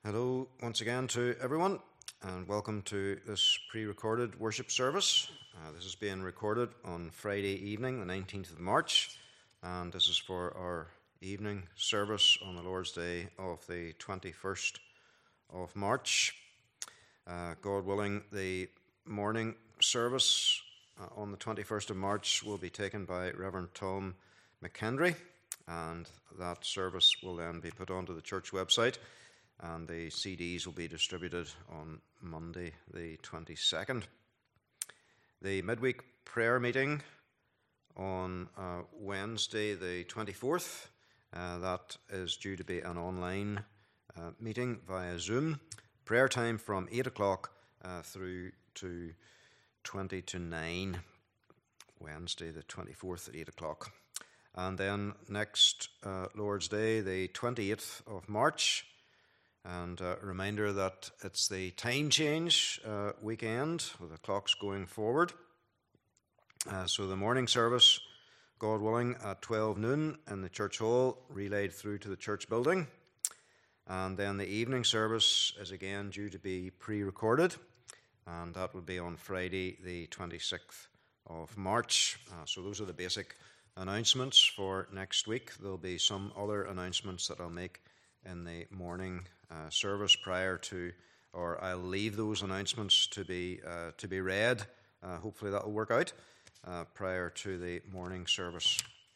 Hello once again to everyone, and welcome to this pre-recorded worship service. This is being recorded on Friday evening, the 19th of March, and this is for our evening service on the Lord's Day of the 21st of March. God willing, the morning service on the 21st of March will be taken by Reverend Tom McKendry, and that service will then be put onto the church website, and the CDs will be distributed on Monday the 22nd. The midweek prayer meeting on Wednesday the 24th, that is due to be an online meeting via Zoom. Prayer time from 8 o'clock through to 20 to 9, Wednesday the 24th at 8 o'clock. And then next Lord's Day, the 28th of March, and a reminder that it's the time change weekend with the clocks going forward. So the morning service, God willing, at 12 noon in the church hall, relayed through to the church building. And then the evening service is again due to be pre-recorded, and that will be on Friday the 26th of March. So those are the basic announcements for next week. There'll be some other announcements that I'll make in the morning service prior to, or I'll leave those announcements to be read. Hopefully that will work out prior to the morning service.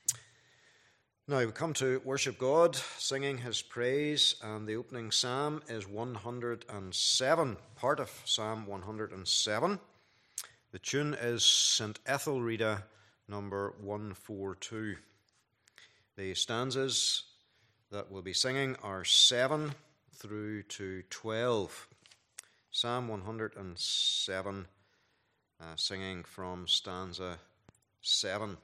Now we come to worship God, singing His praise, and the opening psalm is 107, part of Psalm 107. The tune is St. Ethelreda, number 142. The stanzas that we'll be singing are 7 through to 12. Psalm 107, singing from stanza 7.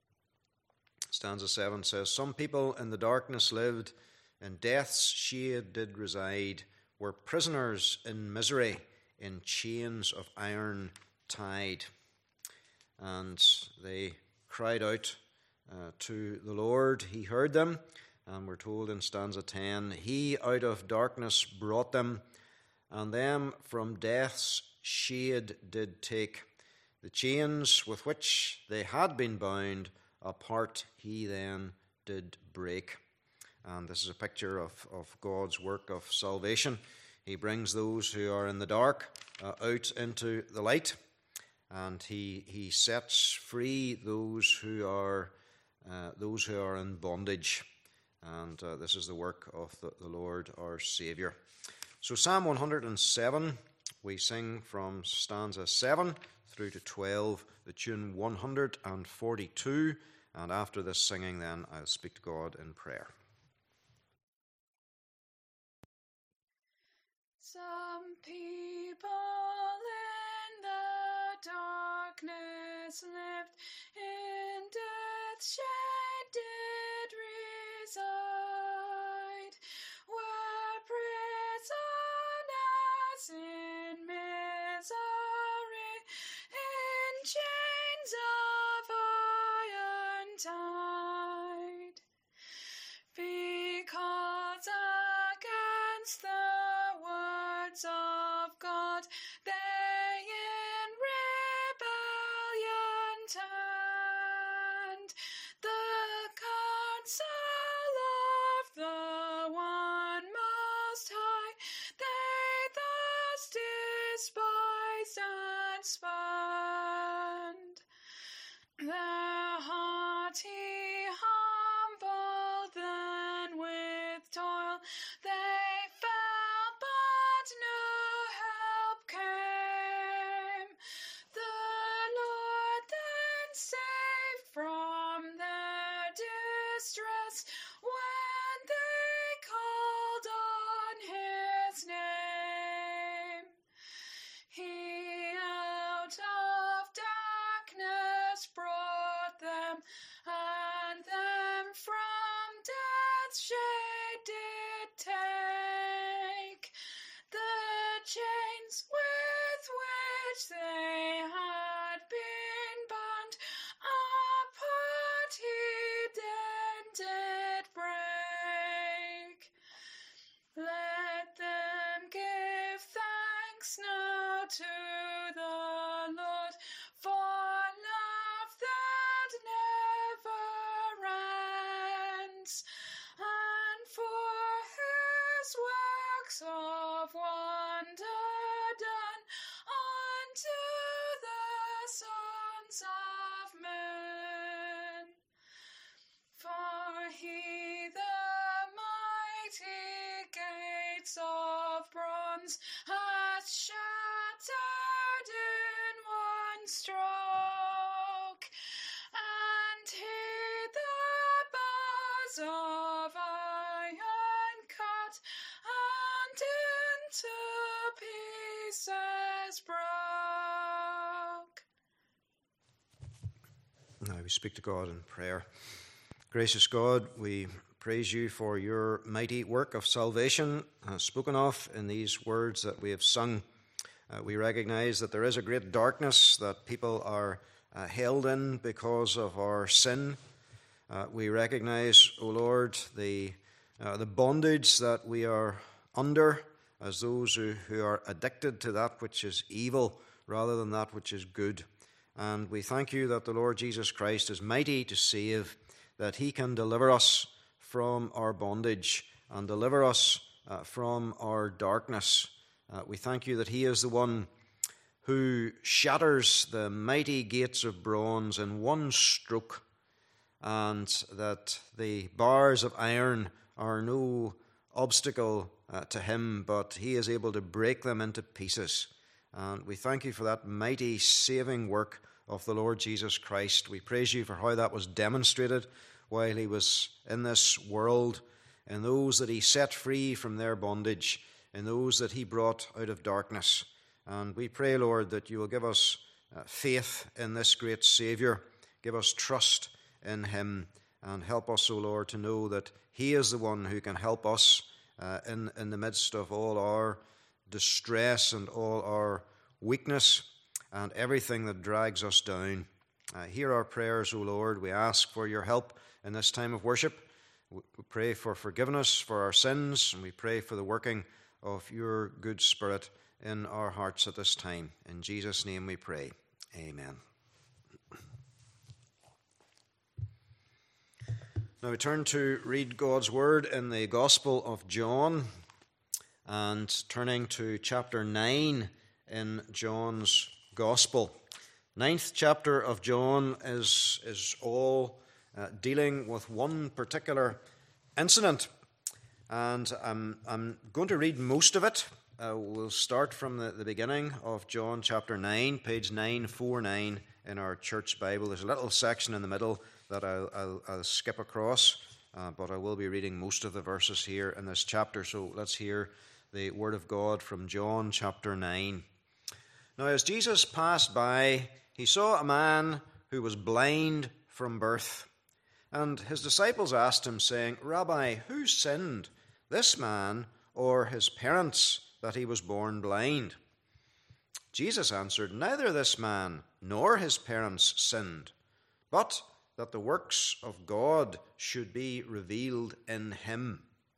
Stanza 7 says, "Some people in the darkness lived, in death's shade did reside, were prisoners in misery, in chains of iron tied. And they cried out to the Lord. He heard them. And we're told in stanza 10, He out of darkness brought them, and them from death's shade did take. The chains with which they had been bound, apart He then did break." And this is a picture of God's work of salvation. He brings those who are in the dark out into the light, and He sets free those who are in bondage. And this is the work of the Lord our Saviour. So Psalm 107, we sing from stanza 7 through to 12, the tune 142. And after this singing then, I'll speak to God in prayer. Some people in the darkness lived, in death's shade did reside, were prisoners in misery, in chains of iron tied, because against the words of God they in rebellion turned. The counsel of the One Most High they thus despised and spurned. Their haughty bronze hath shattered in one stroke, and he the bars of iron cut, and into pieces broke. Now we speak to God in prayer. Gracious God, we praise you for your mighty work of salvation spoken of in these words that we have sung. We recognize that there is a great darkness that people are held in because of our sin. We recognize, O Lord, the bondage that we are under as those who are addicted to that which is evil rather than that which is good. And we thank you that the Lord Jesus Christ is mighty to save, that he can deliver us from our bondage and deliver us from our darkness. We thank you that he is the one who shatters the mighty gates of bronze in one stroke, and that the bars of iron are no obstacle to him, but he is able to break them into pieces. And we thank you for that mighty saving work of the Lord Jesus Christ. We praise you for how that was demonstrated while he was in this world, and those that he set free from their bondage, and those that he brought out of darkness. And we pray, Lord, that you will give us faith in this great Saviour, give us trust in him, and help us, O Lord, to know that he is the one who can help us in the midst of all our distress and all our weakness and everything that drags us down. Hear our prayers, O Lord. We ask for your help in this time of worship. We pray for forgiveness for our sins, and we pray for the working of your good Spirit in our hearts at this time. In Jesus' name we pray. Amen. Now we turn to read God's word in the Gospel of John, and turning to chapter 9 in John's Gospel. 9th chapter of John is all dealing with one particular incident, and I'm going to read most of it. We'll start from the beginning of John chapter 9, page 949 in our church Bible. There's a little section in the middle that I'll skip across, but I will be reading most of the verses here in this chapter. So let's hear the word of God from John chapter 9. Now, as Jesus passed by, he saw a man who was blind from birth. And his disciples asked him, saying, Rabbi, who sinned, this man or his parents, that he was born blind? Jesus answered, Neither this man nor his parents sinned, but that the works of God should be revealed in him.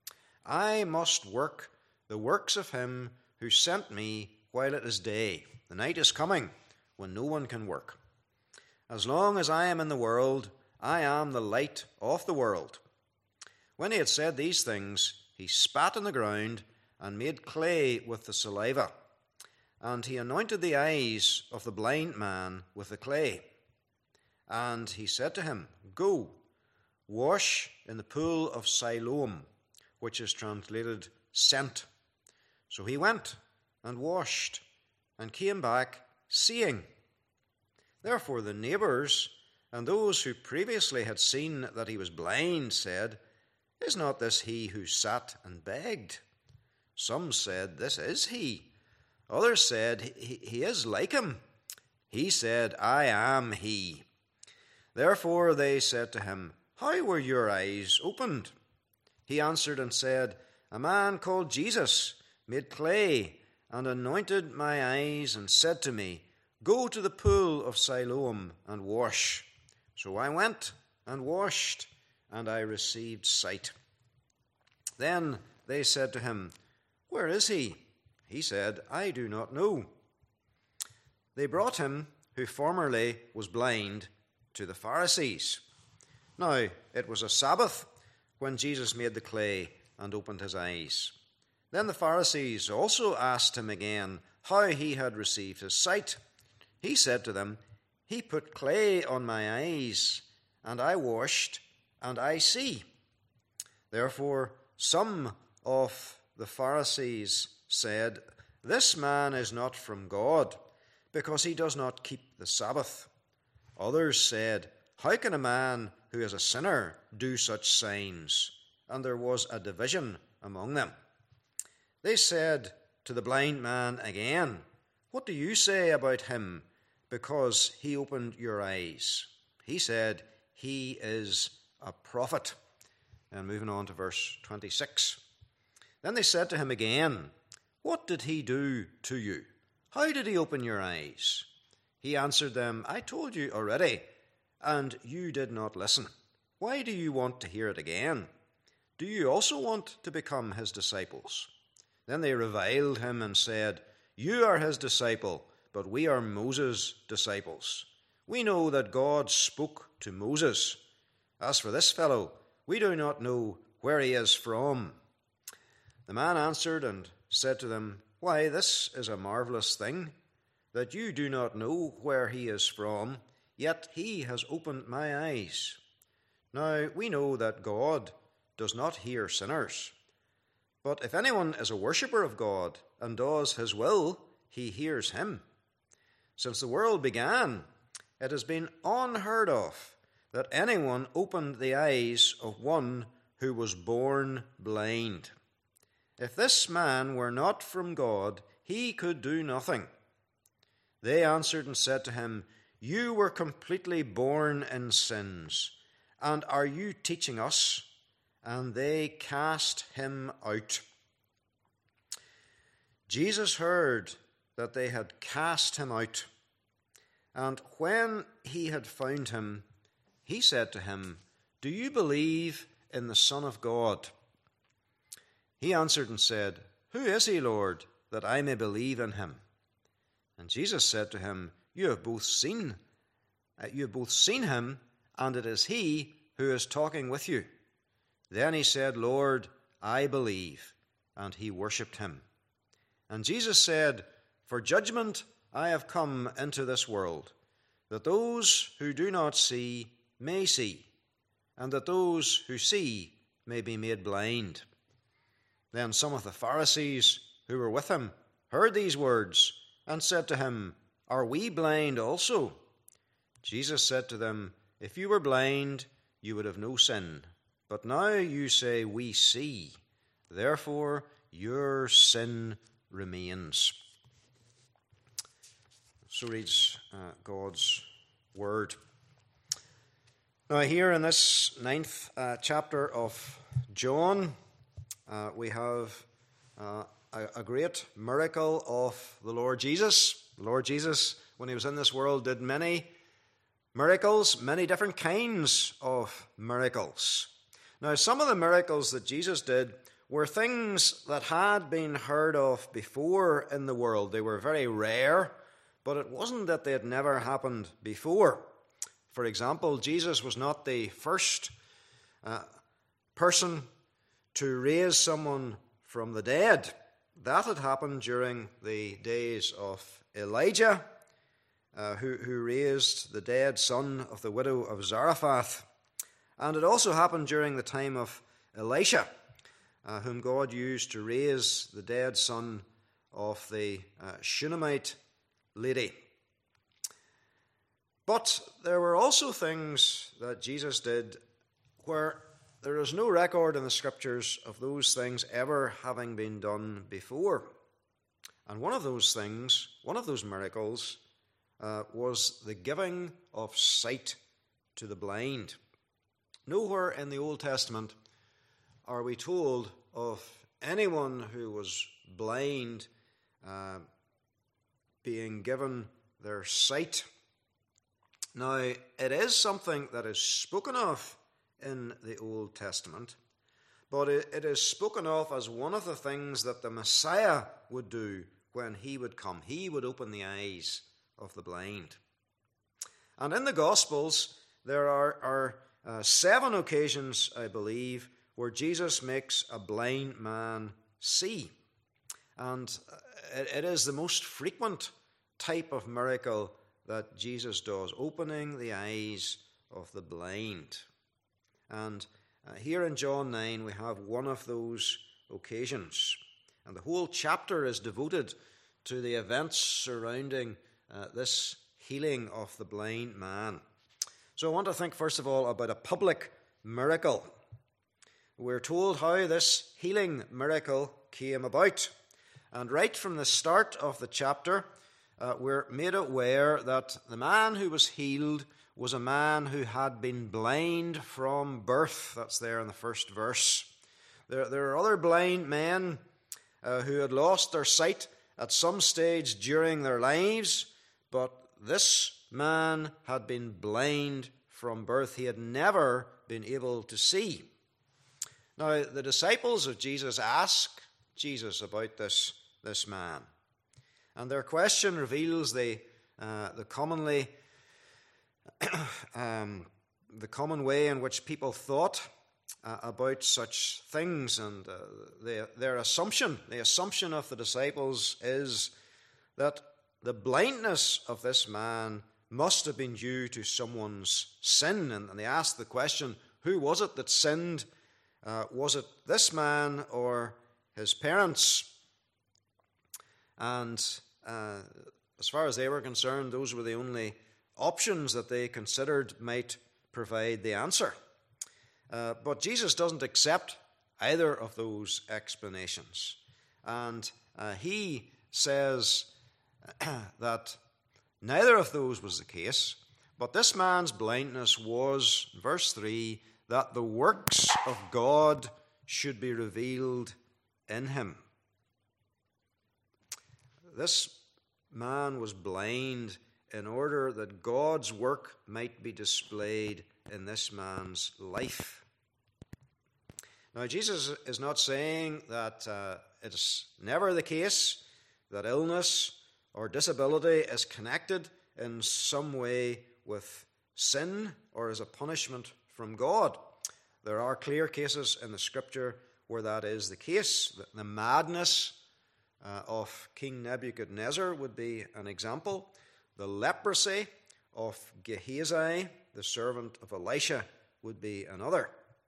I must work the works of him who sent me while it is day. The night is coming when no one can work. As long as I am in the world, I am the light of the world. When he had said these things, he spat on the ground and made clay with the saliva. And he anointed the eyes of the blind man with the clay. And he said to him, Go, wash in the pool of Siloam, which is translated sent. So he went and washed and came back seeing. Therefore the neighbors and those who previously had seen that he was blind said, Is not this he who sat and begged? Some said, This is he. Others said, He is like him. He said, I am he. Therefore they said to him, How were your eyes opened? He answered and said, A man called Jesus made clay and anointed my eyes and said to me, Go to the pool of Siloam and wash. So I went and washed, and I received sight. Then they said to him, Where is he? He said, I do not know. They brought him, who formerly was blind, to the Pharisees. Now it was a Sabbath when Jesus made the clay and opened his eyes. Then the Pharisees also asked him again how he had received his sight. He said to them, He put clay on my eyes, and I washed, and I see. Therefore some of the Pharisees said, "This man is not from God, because he does not keep the Sabbath." Others said, "How can a man who is a sinner do such signs?" And there was a division among them. They said to the blind man again, "What do you say about him, because he opened your eyes?" He said, "He is a prophet." And moving on to verse 26. Then they said to him again, "What did he do to you? How did he open your eyes?" He answered them, "I told you already, and you did not listen. Why do you want to hear it again? Do you also want to become his disciples?" Then they reviled him and said, "You are his disciple, but we are Moses' disciples. We know that God spoke to Moses. As for this fellow, we do not know where he is from." The man answered and said to them, "Why, this is a marvelous thing, that you do not know where he is from, yet he has opened my eyes. Now we know that God does not hear sinners. But if anyone is a worshipper of God and does his will, he hears him. Since the world began, it has been unheard of that anyone opened the eyes of one who was born blind. If this man were not from God, he could do nothing." They answered and said to him, "You were completely born in sins, and are you teaching us?" And they cast him out. Jesus heard that they had cast him out, and when he had found him, he said to him, "Do you believe in the Son of God?" He answered and said, "Who is he, Lord, that I may believe in him?" And Jesus said to him, You have both seen him, and it is he who is talking with you." Then he said, "Lord, I believe," and he worshipped him. And Jesus said, "For judgment I have come into this world, that those who do not see may see, and that those who see may be made blind." Then some of the Pharisees who were with him heard these words and said to him, "Are we blind also?" Jesus said to them, "If you were blind, you would have no sin. But now you say, 'We see.' Therefore your sin remains." So reads God's word. Now here in this 9th chapter of John, we have a great miracle of the Lord Jesus. The Lord Jesus, when he was in this world, did many miracles, many different kinds of miracles. Now, some of the miracles that Jesus did were things that had been heard of before in the world. They were very rare, but it wasn't that they had never happened before. For example, Jesus was not the first person to raise someone from the dead. That had happened during the days of Elijah, who raised the dead son of the widow of Zarephath. And it also happened during the time of Elisha, whom God used to raise the dead son of the Shunammite lady. But there were also things that Jesus did where there is no record in the scriptures of those things ever having been done before. And one of those things, one of those miracles, was the giving of sight to the blind. Nowhere in the Old Testament are we told of anyone who was blind being given their sight. Now, it is something that is spoken of in the Old Testament, but it is spoken of as one of the things that the Messiah would do when he would come. He would open the eyes of the blind. And in the Gospels, there are 7 occasions, I believe, where Jesus makes a blind man see. And it is the most frequent type of miracle that Jesus does, opening the eyes of the blind. And here in John 9, we have one of those occasions. And the whole chapter is devoted to the events surrounding this healing of the blind man. So I want to think first of all about a public miracle. We're told how this healing miracle came about. And right from the start of the chapter, we're made aware that the man who was healed was a man who had been blind from birth. That's there in the first verse. There are other blind men who had lost their sight at some stage during their lives, but this man had been blind from birth. He had never been able to see. Now, the disciples of Jesus ask Jesus about this man, and their question reveals the common way in which people thought about such things, and the assumption of the disciples is that the blindness of this man must have been due to someone's sin. And they asked the question, who was it that sinned? Was it this man or his parents? And as far as they were concerned, those were the only options that they considered might provide the answer. But Jesus doesn't accept either of those explanations. And he says that neither of those was the case, but this man's blindness was, verse 3, that the works of God should be revealed in him. This man was blind in order that God's work might be displayed in this man's life. Now, Jesus is not saying that it's never the case that illness or disability is connected in some way with sin or as a punishment from God. There are clear cases in the Scripture where that is the case. The madness of King Nebuchadnezzar would be an example. The leprosy of Gehazi, the servant of Elisha, would be another.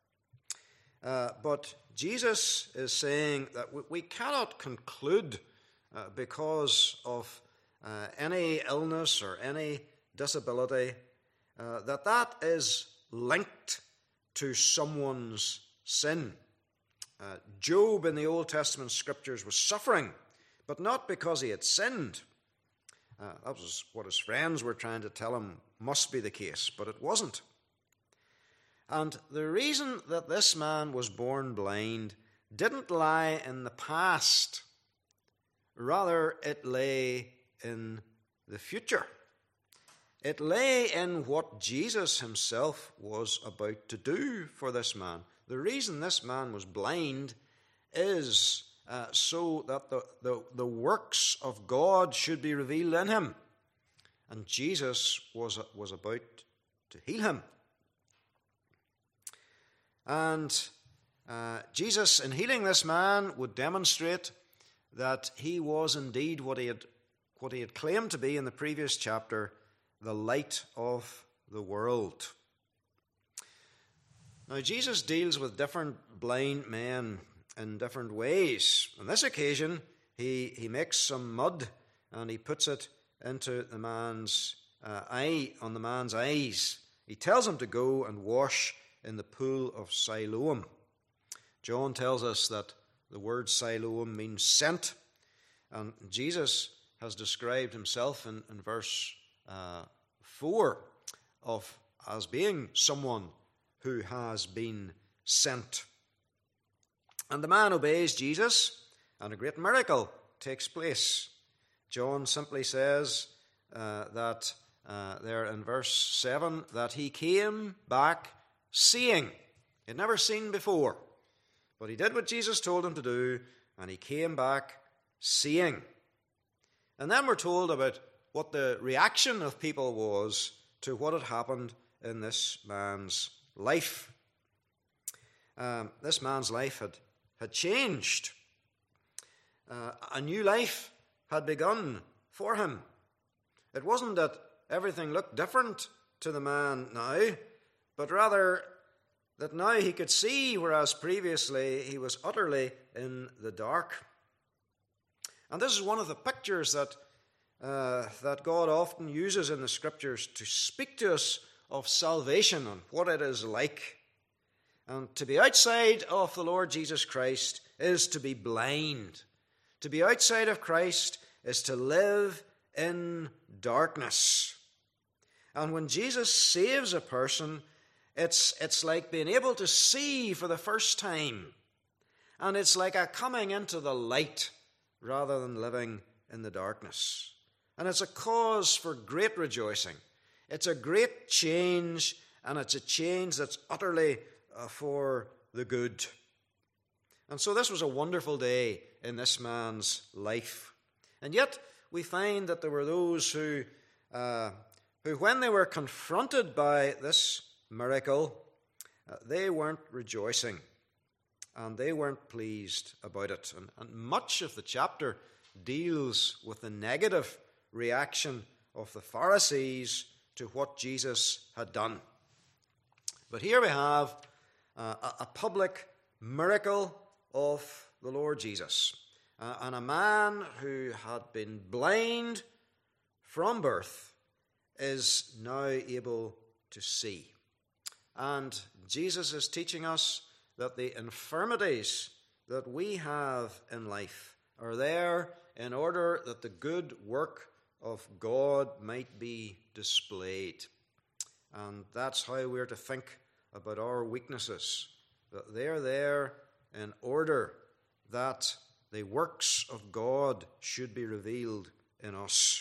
But Jesus is saying that we cannot conclude because of any illness or any disability that is linked to someone's sin. Job in the Old Testament Scriptures was suffering, but not because he had sinned. That was what his friends were trying to tell him must be the case, but it wasn't. And the reason that this man was born blind didn't lie in the past. Rather, it lay in the future. It lay in what Jesus himself was about to do for this man. The reason this man was blind is so that the works of God should be revealed in him. And Jesus was about to heal him. And Jesus, in healing this man, would demonstrate that he was indeed what he had claimed to be in the previous chapter, the light of the world. Now, Jesus deals with different blind men in different ways. On this occasion, he makes some mud and he puts it into the man's on the man's eyes. He tells him to go and wash in the pool of Siloam. John tells us that the word Siloam means sent, and Jesus has described himself in verse 4 as being someone who has been sent. And the man obeys Jesus, and a great miracle takes place. John simply says that there in verse 7 that he came back seeing. He had never seen before, but he did what Jesus told him to do, and he came back seeing. And then we're told about what the reaction of people was to what had happened in this man's life. This man's life had changed. A new life had begun for him. It wasn't that everything looked different to the man now, but rather that now he could see, whereas previously he was utterly in the dark. And this is one of the pictures that God often uses in the Scriptures to speak to us of salvation and what it is like. And to be outside of the Lord Jesus Christ is to be blind. To be outside of Christ is to live in darkness. And when Jesus saves a person, it's like being able to see for the first time. And it's like a coming into the light rather than living in the darkness. And it's a cause for great rejoicing. It's a great change, and it's a change that's utterly for the good. And so this was a wonderful day in this man's life. And yet we find that there were those who when they were confronted by this miracle, they weren't rejoicing and they weren't pleased about it. And much of the chapter deals with the negative reaction of the Pharisees to what Jesus had done. But here we have a public miracle of the Lord Jesus. And a man who had been blind from birth is now able to see. And Jesus is teaching us that the infirmities that we have in life are there in order that the good work of God might be displayed. And that's how we're to think about our weaknesses, that they're there in order that the works of God should be revealed in us.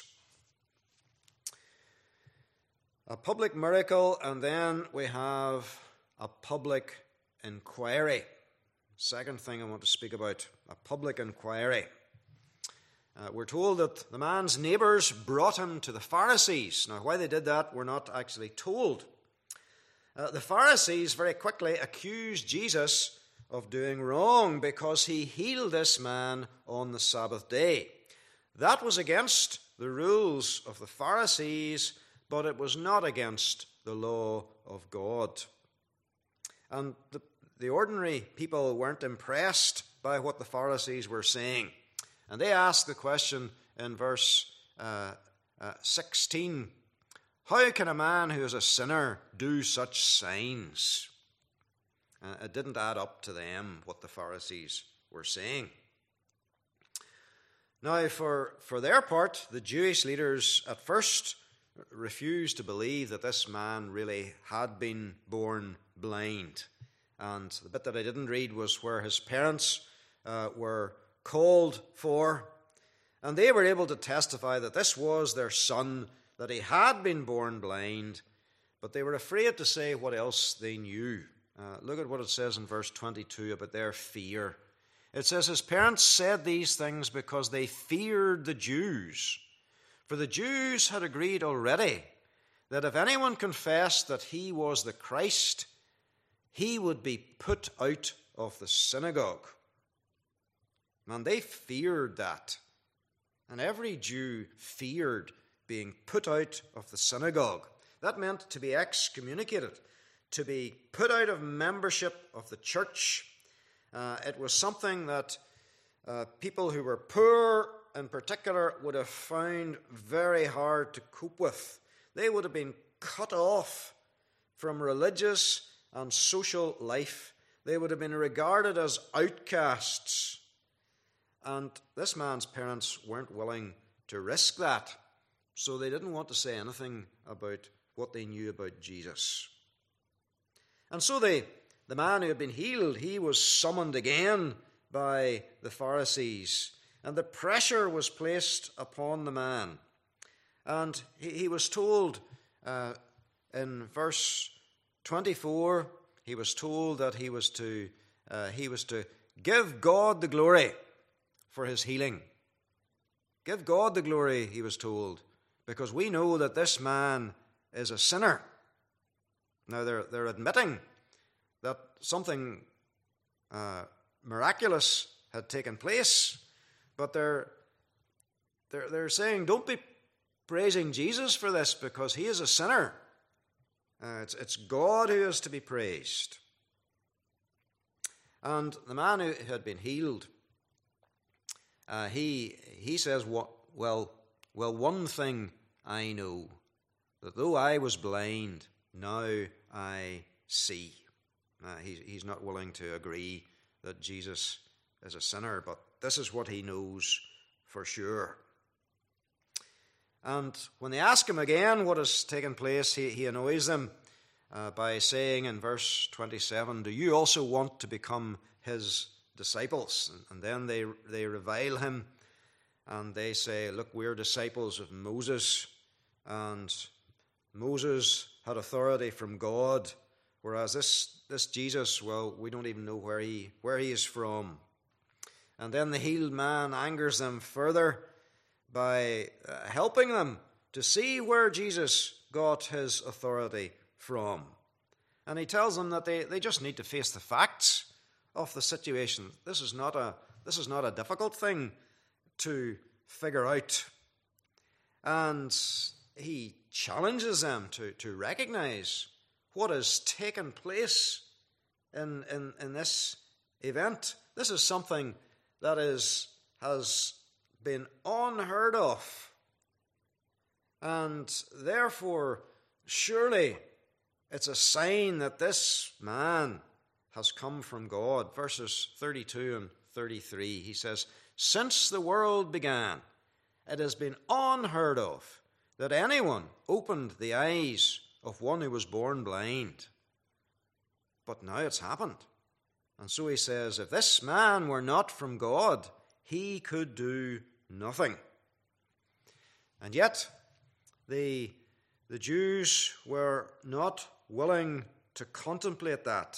A public miracle, and then we have a public inquiry. Second thing I want to speak about, a public inquiry. We're told that the man's neighbours brought him to the Pharisees. Now, why they did that, we're not actually told. The Pharisees very quickly accused Jesus of doing wrong because he healed this man on the Sabbath day. That was against the rules of the Pharisees, but it was not against the law of God. And the ordinary people weren't impressed by what the Pharisees were saying. And they asked the question in verse 16, how can a man who is a sinner do such signs? It didn't add up to them what the Pharisees were saying. Now, for their part, the Jewish leaders at first refused to believe that this man really had been born blind. And the bit that I didn't read was where his parents were called for, and they were able to testify that this was their son, that he had been born blind, but they were afraid to say what else they knew. Look at what it says in verse 22 about their fear. It says, his parents said these things because they feared the Jews. For the Jews had agreed already that if anyone confessed that he was the Christ, he would be put out of the synagogue. Man, they feared that. And every Jew feared being put out of the synagogue. That meant to be excommunicated, to be put out of membership of the church. It was something that people who were poor in particular would have found very hard to cope with. They would have been cut off from religious and social life. They would have been regarded as outcasts. And this man's parents weren't willing to risk that. So they didn't want to say anything about what they knew about Jesus. And so the man who had been healed, he was summoned again by the Pharisees. And the pressure was placed upon the man. And he was told in verse 24, he was told that he was to give God the glory for his healing. Give God the glory, he was told, because we know that this man is a sinner. Now they're admitting that something miraculous had taken place, but they're saying, don't be praising Jesus for this because he is a sinner. It's God who is to be praised. And the man who had been healed, he says, well, one thing I know, that though I was blind, now I see. He's not willing to agree that Jesus is a sinner, but this is what he knows for sure. And when they ask him again what has taken place, he annoys them by saying in verse 27, do you also want to become his disciples? And then they revile him, and they say, look, we're disciples of Moses, and Moses had authority from God, whereas this Jesus, well, we don't even know where he is from. And then the healed man angers them further by helping them to see where Jesus got his authority from. And he tells them that they just need to face the facts of the situation. This is not a difficult thing to figure out. And he challenges them to recognize what has taken place in this event. This is something that has been unheard of. And therefore, surely it's a sign that this man has come from God. Verses 32 and 33, he says, since the world began, it has been unheard of that anyone opened the eyes of one who was born blind. But now it's happened. And so he says, if this man were not from God, he could do nothing. And yet, the Jews were not willing to contemplate that.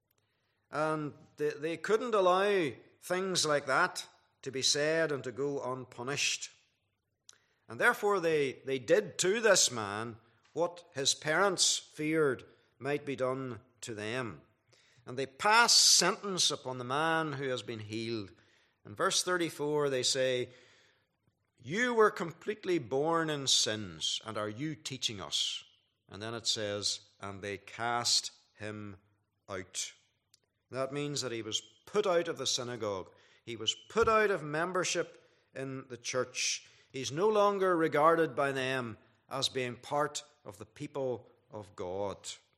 And they couldn't allow things like that to be said and to go unpunished. And therefore they did to this man what his parents feared might be done to them. And they pass sentence upon the man who has been healed. In verse 34 they say, you were completely born in sins, and are you teaching us? And then it says, and they cast him out. That means that he was put out of the synagogue. He was put out of membership in the church. He's no longer regarded by them as being part of the people of God.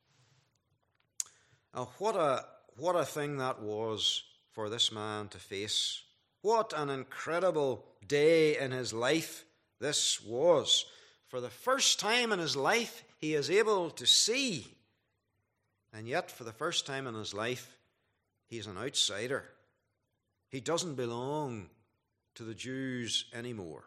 Now, what a thing that was for this man to face. What an incredible day in his life this was. For the first time in his life, he is able to see. And yet, for the first time in his life, he's an outsider. He doesn't belong to the Jews anymore.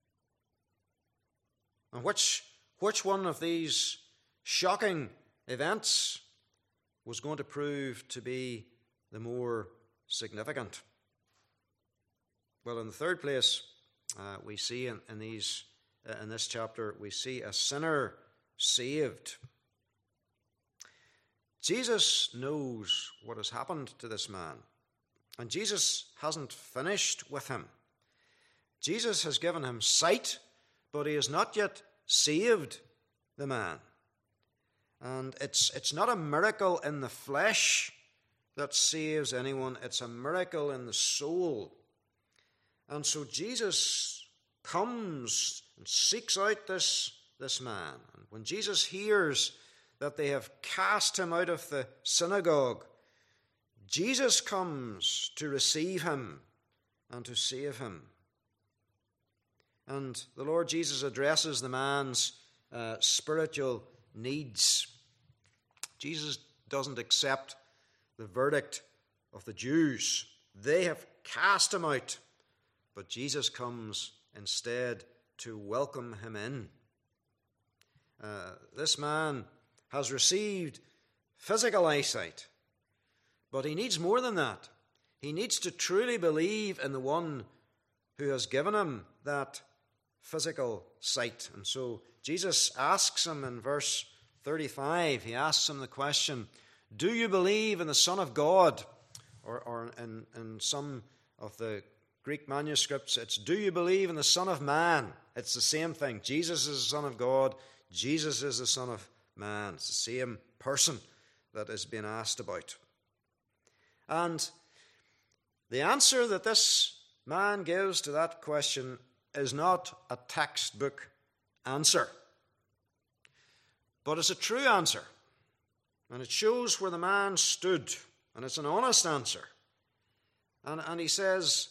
And which one of these shocking events was going to prove to be the more significant? Well, in the third place, we see in this chapter, we see a sinner saved. Jesus knows what has happened to this man, and Jesus hasn't finished with him. Jesus has given him sight, but he has not yet saved the man. And it's not a miracle in the flesh that saves anyone, it's a miracle in the soul. And so Jesus comes and seeks out this man. And when Jesus hears that they have cast him out of the synagogue, Jesus comes to receive him and to save him. And the Lord Jesus addresses the man's spiritual needs. Jesus doesn't accept the verdict of the Jews. They have cast him out. But Jesus comes instead to welcome him in. This man has received physical eyesight, but he needs more than that. He needs to truly believe in the one who has given him that physical sight. And so Jesus asks him in verse 35, he asks him the question, do you believe in the Son of God? Or in some of the Greek manuscripts, it's do you believe in the Son of Man? It's the same thing. Jesus is the Son of God. Jesus is the Son of Man. It's the same person that is being asked about. And the answer that this man gives to that question is not a textbook answer, but it's a true answer. And it shows where the man stood, and it's an honest answer. And he says,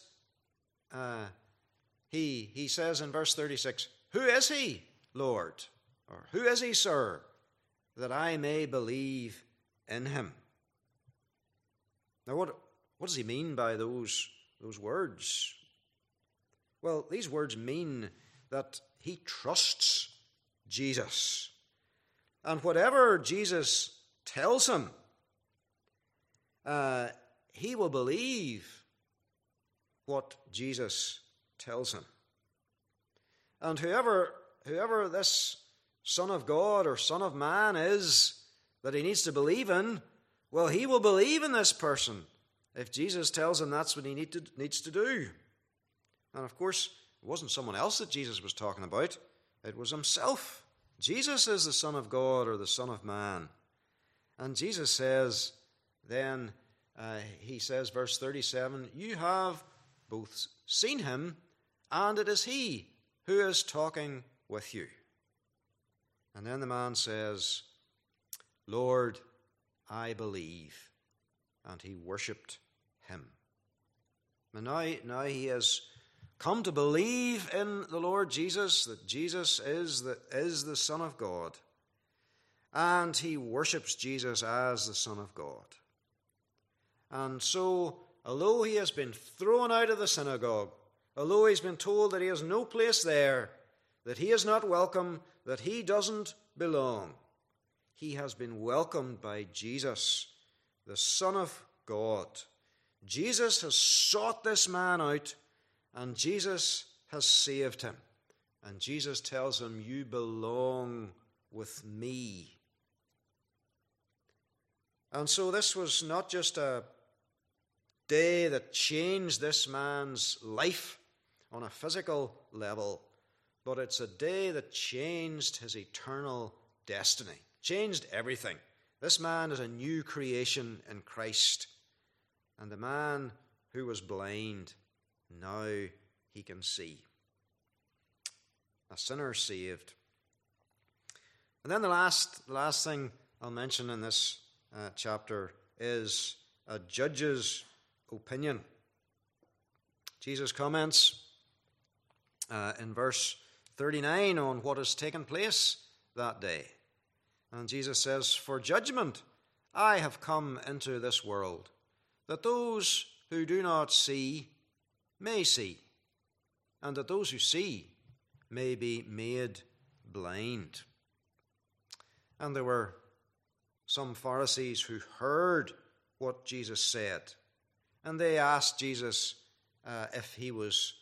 he says in verse 36, "Who is he, Lord?" Or "Who is he, sir, that I may believe in him?" Now, what does he mean by those words? Well, these words mean that he trusts Jesus. And whatever Jesus tells him, he will believe what Jesus tells him. And whoever this Son of God or Son of Man is that he needs to believe in, well, he will believe in this person if Jesus tells him that's what he needs to do. And of course, it wasn't someone else that Jesus was talking about. It was himself. Jesus is the Son of God or the Son of Man. And Jesus says, then, he says, verse 37, "You have both seen him, and it is he who is talking with you." And then the man says, "Lord, I believe." And he worshipped him. And now he has come to believe in the Lord Jesus, that Jesus is the Son of God. And he worships Jesus as the Son of God. And so, although he has been thrown out of the synagogue, although he's been told that he has no place there, that he is not welcome, that he doesn't belong, he has been welcomed by Jesus, the Son of God. Jesus has sought this man out, and Jesus has saved him. And Jesus tells him, "You belong with me." And so this was not just a day that changed this man's life on a physical level, but it's a day that changed his eternal destiny, changed everything. This man is a new creation in Christ. And the man who was blind, now he can see. A sinner saved. And then the last thing I'll mention in this chapter is a judge's opinion. Jesus comments in verse 39 on what has taken place that day. And Jesus says, "For judgment I have come into this world, that those who do not see may see, and that those who see may be made blind." And there were some Pharisees who heard what Jesus said, and they asked Jesus if he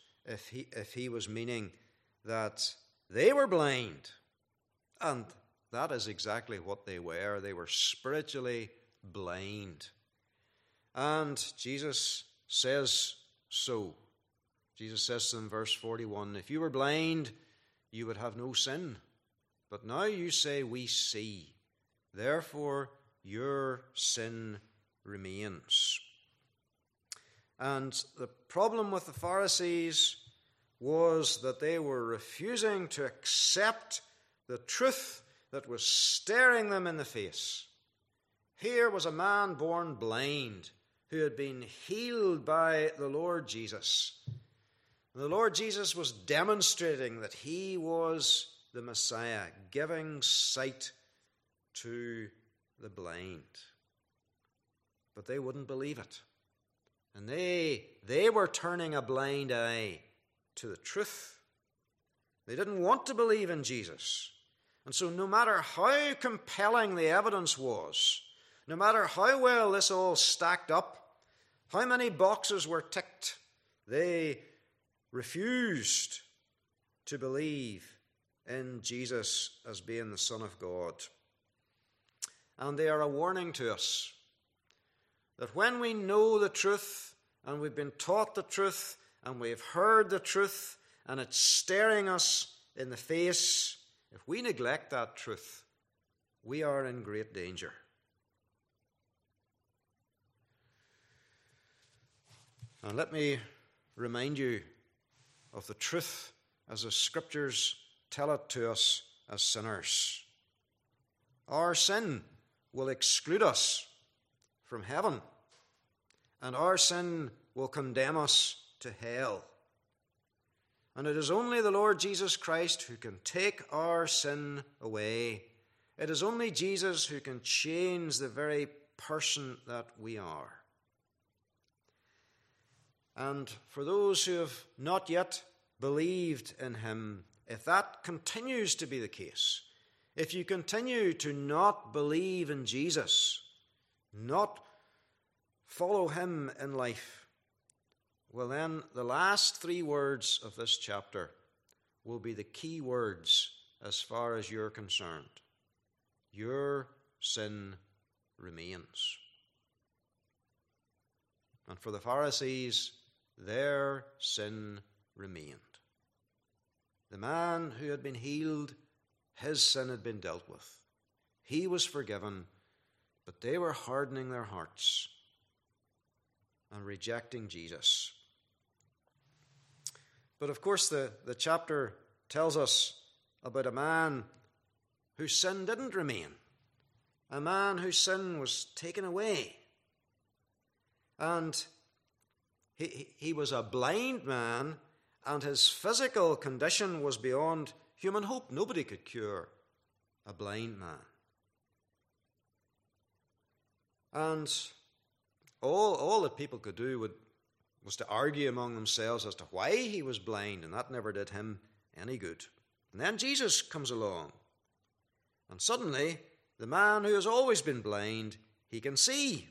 was meaning that they were blind. And that is exactly what they were. They were spiritually blind. And Jesus says so. Jesus says in verse 41, "If you were blind, you would have no sin. But now you say, 'We see.' Therefore your sin remains." And the problem with the Pharisees was that they were refusing to accept the truth that was staring them in the face. Here was a man born blind who had been healed by the Lord Jesus. And the Lord Jesus was demonstrating that he was the Messiah, giving sight to the blind. But they wouldn't believe it. And they were turning a blind eye to the truth. They didn't want to believe in Jesus. And so no matter how compelling the evidence was, no matter how well this all stacked up, how many boxes were ticked, they refused to believe in Jesus as being the Son of God. And they are a warning to us that when we know the truth and we've been taught the truth and we've heard the truth and it's staring us in the face, if we neglect that truth, we are in great danger. And let me remind you of the truth as the Scriptures tell it to us as sinners. Our sin will exclude us from heaven, and our sin will condemn us to hell. And it is only the Lord Jesus Christ who can take our sin away. It is only Jesus who can change the very person that we are. And for those who have not yet believed in him, if that continues to be the case, if you continue to not believe in Jesus, not follow him in life, well then the last 3 words of this chapter will be the key words as far as you're concerned. Your sin remains. And for the Pharisees, their sin remained. The man who had been healed, his sin had been dealt with. He was forgiven, but they were hardening their hearts and rejecting Jesus. But of course, the chapter tells us about a man whose sin didn't remain, a man whose sin was taken away. And he was a blind man, and his physical condition was beyond human hope. Nobody could cure a blind man. And all that people could do was to argue among themselves as to why he was blind, and that never did him any good. And then Jesus comes along, and suddenly the man who has always been blind, he can see.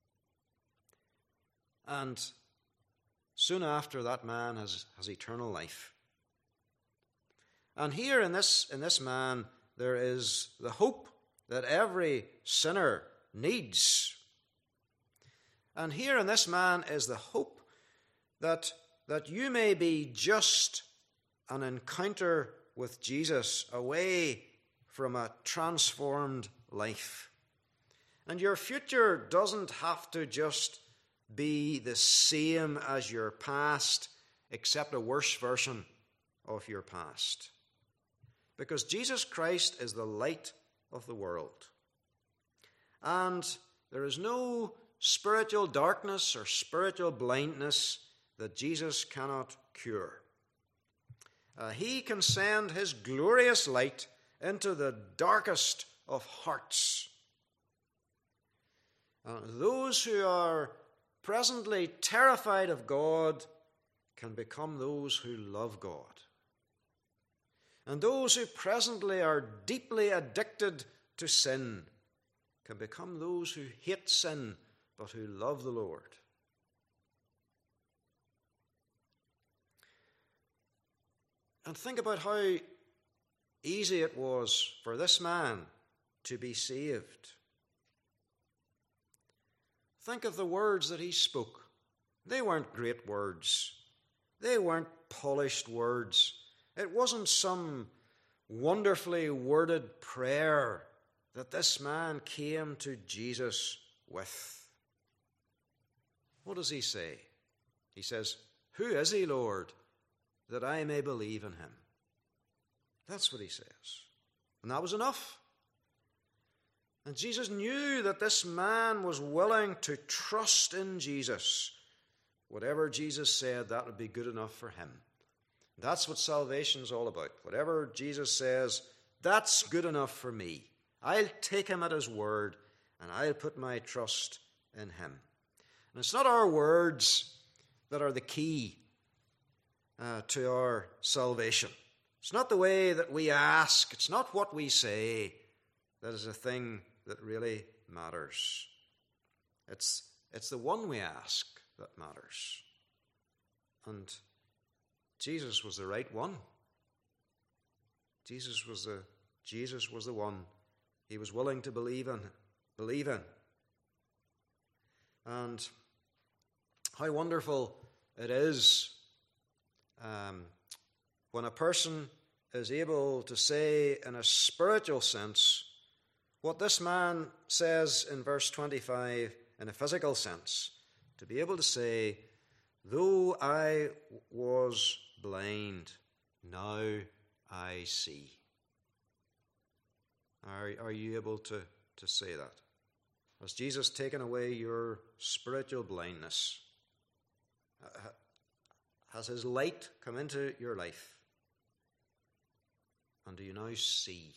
And soon after, that man has eternal life. And here in this man, there is the hope that every sinner needs. And here in this man is the hope that you may be just an encounter with Jesus away from a transformed life. And your future doesn't have to just be the same as your past, except a worse version of your past. Because Jesus Christ is the light of the world. And there is no spiritual darkness or spiritual blindness that Jesus cannot cure. He can send his glorious light into the darkest of hearts. Those who are presently terrified of God can become those who love God. And those who presently are deeply addicted to sin can become those who hate sin but who love the Lord. And think about how easy it was for this man to be saved. Think of the words that he spoke. They weren't great words. They weren't polished words. It wasn't some wonderfully worded prayer that this man came to Jesus with. What does he say? He says, "Who is he, Lord, that I may believe in him?" That's what he says. And that was enough. And Jesus knew that this man was willing to trust in Jesus. Whatever Jesus said, that would be good enough for him. That's what salvation is all about. Whatever Jesus says, that's good enough for me. I'll take him at his word, and I'll put my trust in him. And it's not our words that are the key to our salvation. It's not the way that we ask. It's not what we say that is the thing that really matters. It's the one we ask that matters. And Jesus was the right one. Jesus was the one he was willing to believe in. And how wonderful it is when a person is able to say in a spiritual sense what this man says in verse 25 in a physical sense. To be able to say, though I was blind, now I see. Are you able to say that? Has Jesus taken away your spiritual blindness? Has his light come into your life? And do you now see?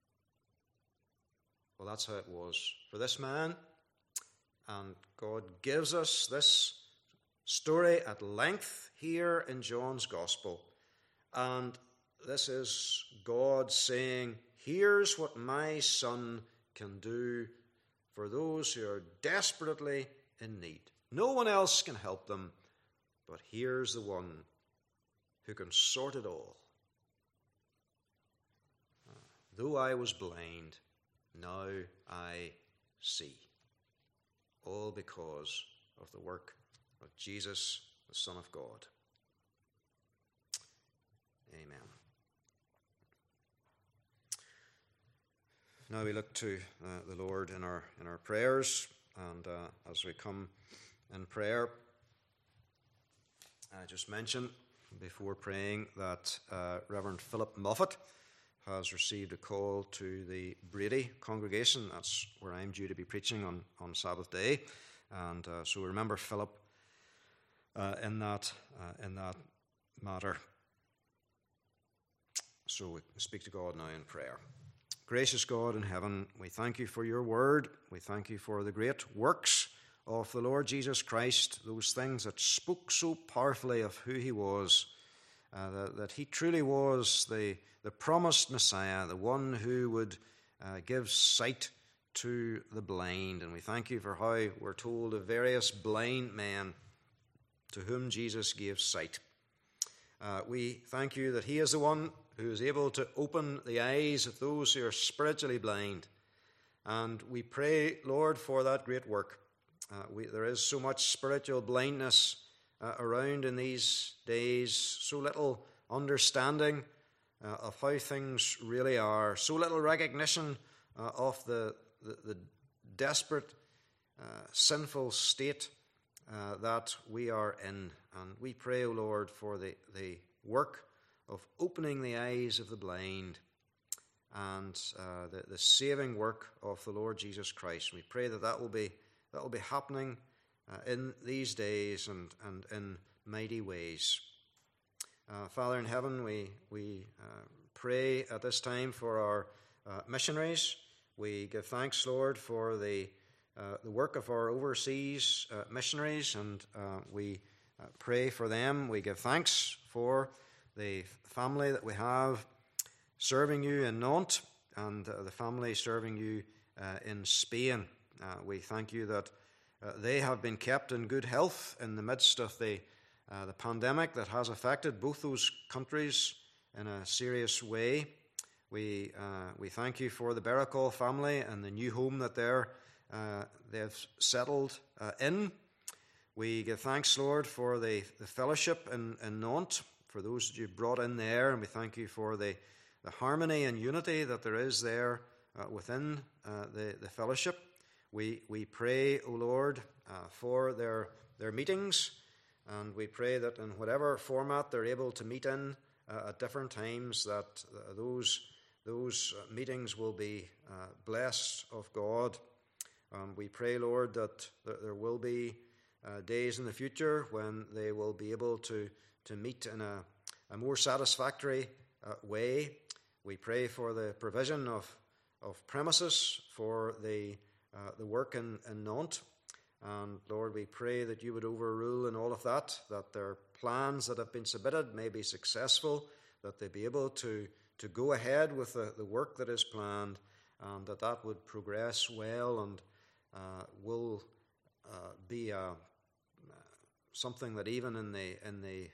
Well, that's how it was for this man. And God gives us this story at length here in John's Gospel. And this is God saying, here's what my Son can do for those who are desperately in need. No one else can help them, but here's the one who can sort it all. Though I was blind, now I see. All because of the work of Jesus, the Son of God. Amen. Now we look to the Lord in our prayers, and as we come in prayer, I just mentioned before praying that Reverend Philip Moffat has received a call to the Brady congregation. That's where I'm due to be preaching on Sabbath day, and so remember Philip in that matter. So we speak to God now in prayer. Gracious God in heaven, we thank you for your word. We thank you for the great works of the Lord Jesus Christ, those things that spoke so powerfully of who he was, that he truly was the promised Messiah, the one who would give sight to the blind. And we thank you for how we're told of various blind men to whom Jesus gave sight. We thank you that he is the one who is able to open the eyes of those who are spiritually blind. And we pray, Lord, for that great work. There is so much spiritual blindness around in these days, so little understanding of how things really are, so little recognition of the desperate, sinful state that we are in. And we pray, O Lord, for the work of opening the eyes of the blind and the saving work of the Lord Jesus Christ. We pray that will be happening in these days and in mighty ways. Father in heaven, we pray at this time for our missionaries. We give thanks, Lord, for the work of our overseas missionaries, and we pray for them. We give thanks for the family that we have serving you in Nantes and the family serving you in Spain. We thank you that they have been kept in good health in the midst of the pandemic that has affected both those countries in a serious way. We thank you for the Baracall family and the new home that they've settled in. We give thanks, Lord, for the fellowship in Nantes, for those that you brought in there, and we thank you for the harmony and unity that there is there within the fellowship. We pray, O Lord, for their meetings, and we pray that in whatever format they're able to meet in at different times, that those meetings will be blessed of God. We pray, Lord, that there will be days in the future when they will be able to meet in a more satisfactory way. We pray for the provision of premises for the work in Nantes. And Lord, we pray that you would overrule in all of that their plans that have been submitted may be successful, that they be able to go ahead with the work that is planned, and that would progress well and will be something that even in the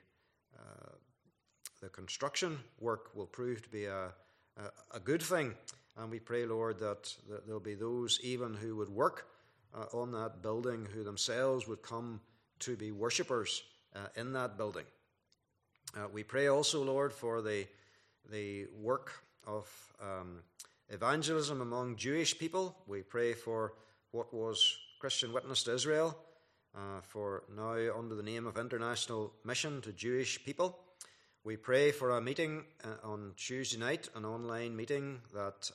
construction work will prove to be a good thing. And we pray, Lord, that there'll be those even who would work on that building who themselves would come to be worshippers in that building. We pray also, Lord, for the work of evangelism among Jewish people. We pray for what was Christian Witness to Israel, for now under the name of International Mission to Jewish People. We pray for a meeting on Tuesday night, an online meeting that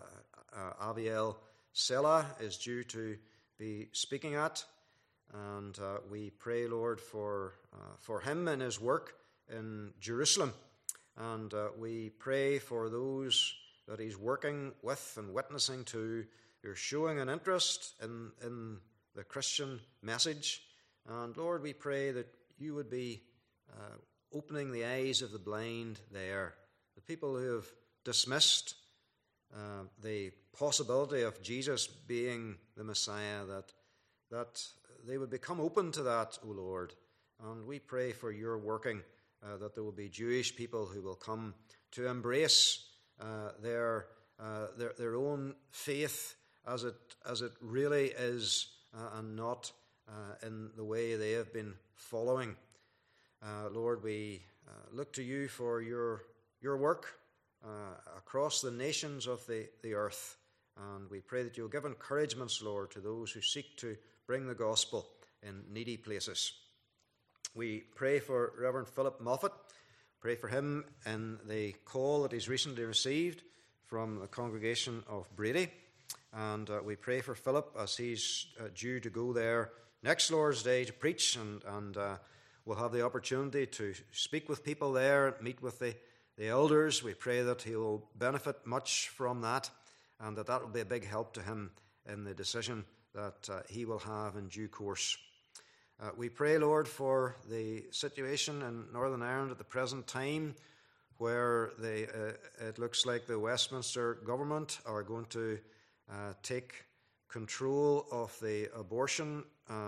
Aviel Sela is due to be speaking at. And we pray, Lord, for him and his work in Jerusalem. And we pray for those that he's working with and witnessing to who are showing an interest in the Christian message. And Lord, we pray that you would be opening the eyes of the blind there, the people who have dismissed the possibility of Jesus being the Messiah, that they would become open to that, O Lord. And we pray for your working, that there will be Jewish people who will come to embrace their own faith as it really is, and not in the way they have been following. Lord, we look to you for your work across the nations of the earth, and we pray that you'll give encouragements, Lord, to those who seek to bring the gospel in needy places. We pray for Reverend Philip Moffat. Pray for him in the call that he's recently received from the congregation of Brady. And we pray for Philip as he's due to go there next Lord's Day to preach, and we'll have the opportunity to speak with people there, meet with the elders. We pray that he will benefit much from that, and that will be a big help to him in the decision that he will have in due course. We pray, Lord, for the situation in Northern Ireland at the present time, where it looks like the Westminster government are going to take control of the abortion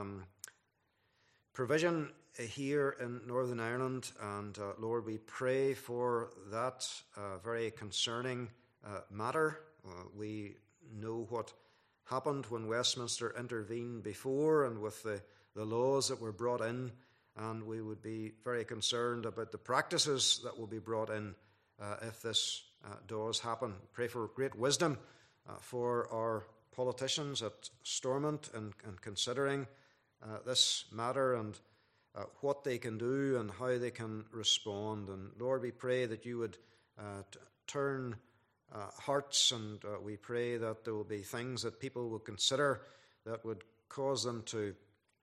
provision here in Northern Ireland. And Lord, we pray for that very concerning matter. We know what happened when Westminster intervened before, and with the laws that were brought in, and we would be very concerned about the practices that will be brought in if this does happen. Pray for great wisdom for our politicians at Stormont and considering this matter, and what they can do and how they can respond. And Lord, we pray that you would turn hearts, and we pray that there will be things that people will consider that would cause them to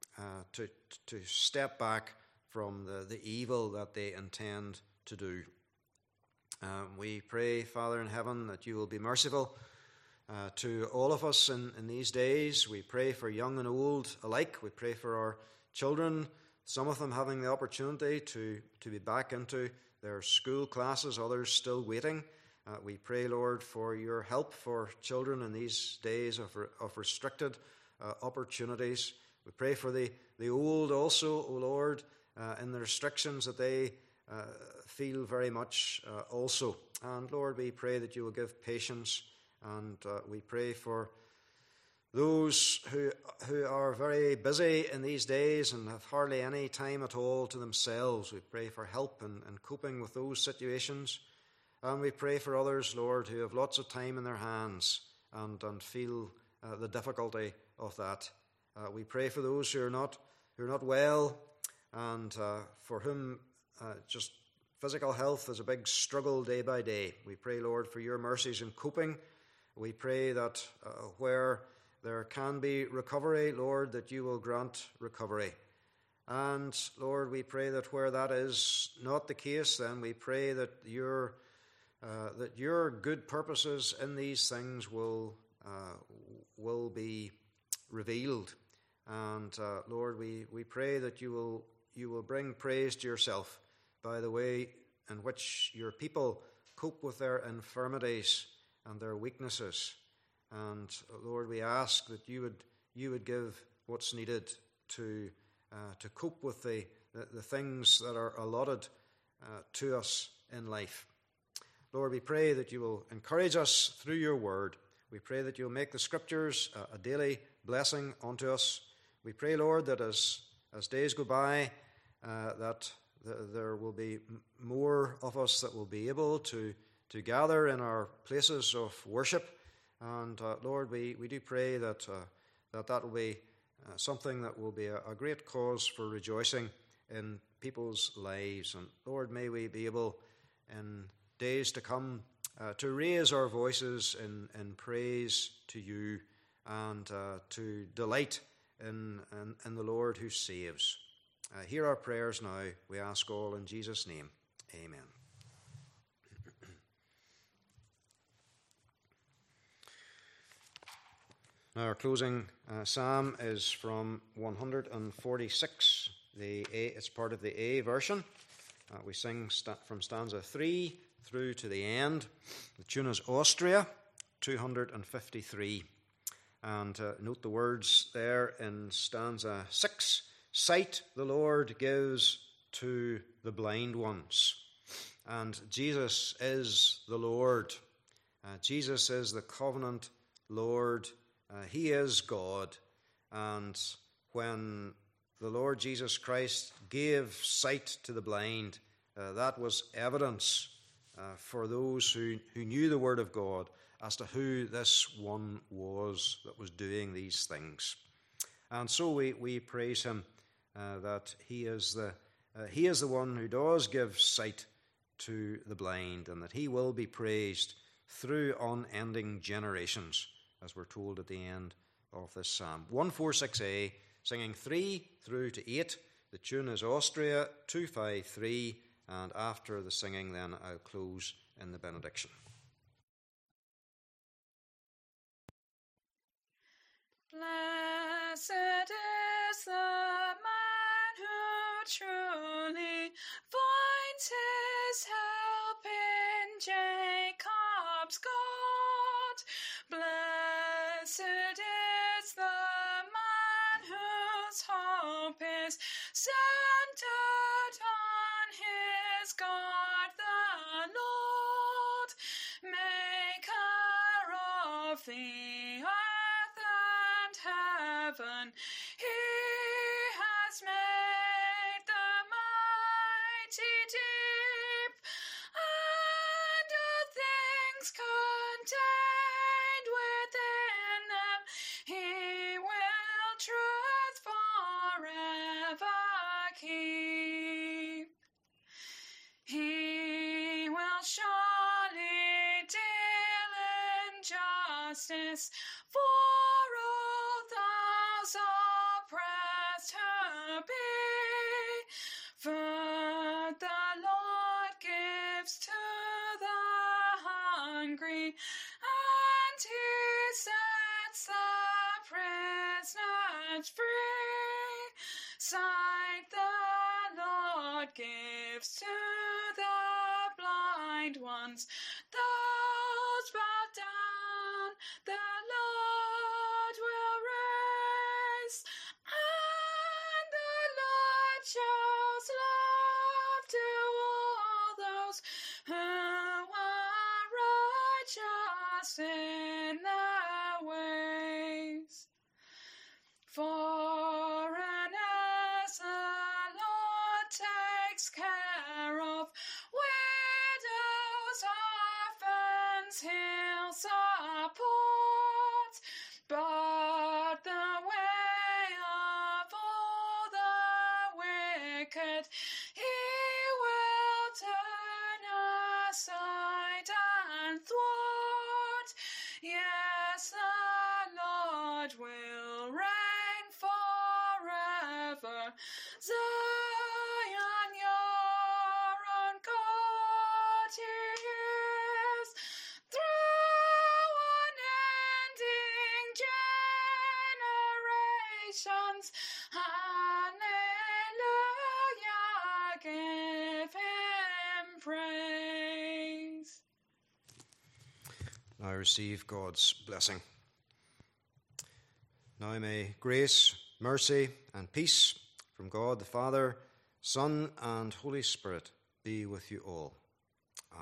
step back from the evil that they intend to do. We pray, Father in heaven, that you will be merciful to all of us in these days. We pray for young and old alike. We pray for our children, some of them having the opportunity to be back into their school classes, others still waiting. We pray, Lord, for your help for children in these days of restricted opportunities. We pray for the old also, O Lord, in the restrictions that they feel very much also. And Lord, we pray that you will give patience, and we pray for those who are very busy in these days and have hardly any time at all to themselves. We pray for help in coping with those situations. And we pray for others, Lord, who have lots of time in their hands and feel the difficulty of that. We pray for those who are not well, and for whom just physical health is a big struggle day by day. We pray, Lord, for your mercies in coping. We pray that where there can be recovery, Lord, that you will grant recovery. And Lord, we pray that where that is not the case, then we pray that your good purposes in these things will be revealed. And Lord, we pray that you will bring praise to yourself by the way in which your people cope with their infirmities and their weaknesses. And Lord, we ask that you would give what's needed to cope with the things that are allotted to us in life. Lord, we pray that you will encourage us through your word. We pray that you'll make the scriptures a daily blessing unto us. We pray, Lord, that as days go by, that there will be more of us that will be able to gather in our places of worship. And Lord, we do pray that will be something that will be a great cause for rejoicing in people's lives. And Lord, may we be able in days to come to raise our voices in praise to you and to delight in the Lord who saves. Hear our prayers now, we ask all in Jesus' name. Amen. Now our closing psalm is from 146. It's part of the A version. We sing from stanza 3 through to the end. The tune is Austria, 253. And note the words there in stanza 6. Sight the Lord gives to the blind ones. And Jesus is the Lord. Jesus is the covenant Lord. He is God. And when the Lord Jesus Christ gave sight to the blind, that was evidence for those who knew the Word of God as to who this one was that was doing these things. And so we praise him that he is the one who does give sight to the blind, and that he will be praised through unending generations, as we're told at the end of this psalm. 146a, singing 3 through to 8. The tune is Austria, 253, and after the singing then I'll close in the benediction. Blessed is the man who truly finds his help in Jacob's God. Blessed is the man whose hope is centered on his God, the Lord, maker of the earth and heaven. He has made the mighty deep and all things contained within them. He will truth forever keep. He will surely deal in justice for all those oppressed who be. For the Lord gives to the hungry, and he sets the prisoners free. Sight the Lord gives to the blind ones. Those bowed down, the Lord will raise, and the Lord shows love to all those who are righteous in their ways. For as the Lord takes care of widows, orphans, he'll support. But the way of all the wicked he will turn aside and thwart. Yes, the Lord will reign forever. Zion, your own God he is, through unending generations. Hallelujah, give him praise. Now receive God's blessing. Now may grace, mercy, and peace from God the Father, Son, and Holy Spirit be with you all.